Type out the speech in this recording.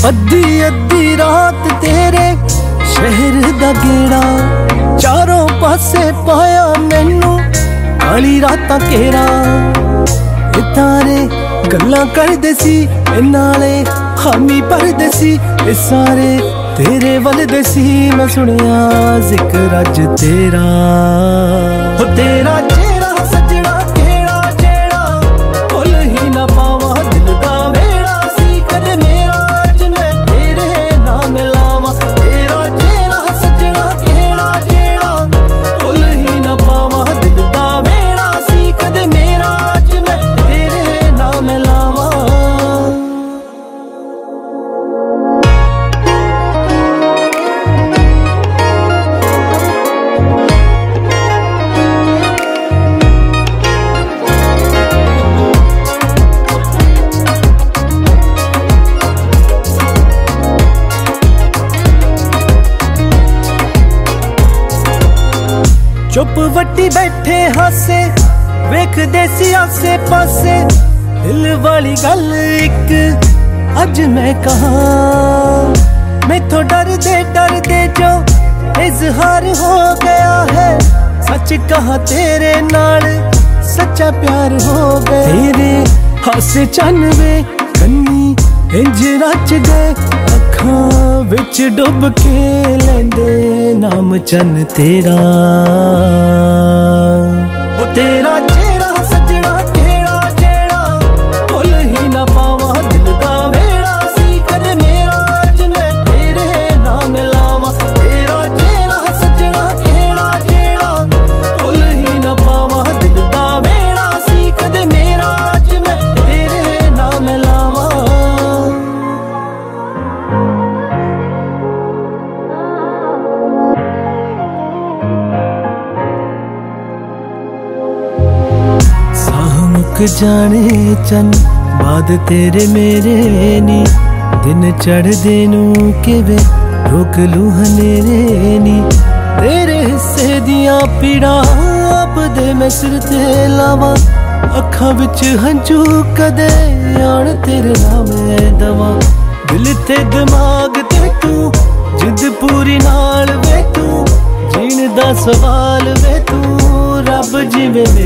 अद्धी अद्धी रात तेरे शहर दा गेड़ा, चारों पासे पाया मैनू काली रातां घेरा। तारे गल्लां करदे सी नाले हामी भरदे सी, सारे तेरे वलदे सी। मैं सुनिया जिक्र अज तेरा, हो तेरा चेहरा सजना केड़ा जेड़ा भुल ही ना पावा दिल दा वेड़ा सी। कदे मेरा अज मैं तेरे नाम लावा, तेरा चेहरा सजना केड़ा जेड़ा भुल ही ना पावा दिल दा वेड़ा सी। कदे मेरा अज मैं तेरे नाम लावा। चुप वटी बैठे हासे वेखदे सी आसे पासे, दिल वाली गल एक अज मैं कहा। मैथों डरदे डरदे जो इजहार हो गया है, सच कहा तेरे नाल सच्चा प्यार हो गया। तेरे हासे चन्वे कन्नी इंज रच गए, अखां विच डुब के लेंदे नाम चन तेरा। ओ तेरा चेहरा सजना केड़ा जेड़ा भुल ही ना पावा दिल दा वेड़ा सी। कदे मेरा अज मैं तेरे नाम लावा, तेरा चेहरा सजना केड़ा जेड़ा भुल ही ना पावा दिल दा वेड़ा सी। कदे मेरा अज मैं तेरे नाम लावा। जाने चन बाद तेरे मेरे नी, दिन चढ़दे नू किवे रोक लू हनेरे नी। तेरे हिस्से दियां पीड़ा आप दे मैं सिर ते लावा, अखां विच हंझू कदे आण तेरे नाम दवा। दिल ते दिमाग ते तू जिद पूरी नाल वे तू, जीण दा सवाल वे तू रब जिवें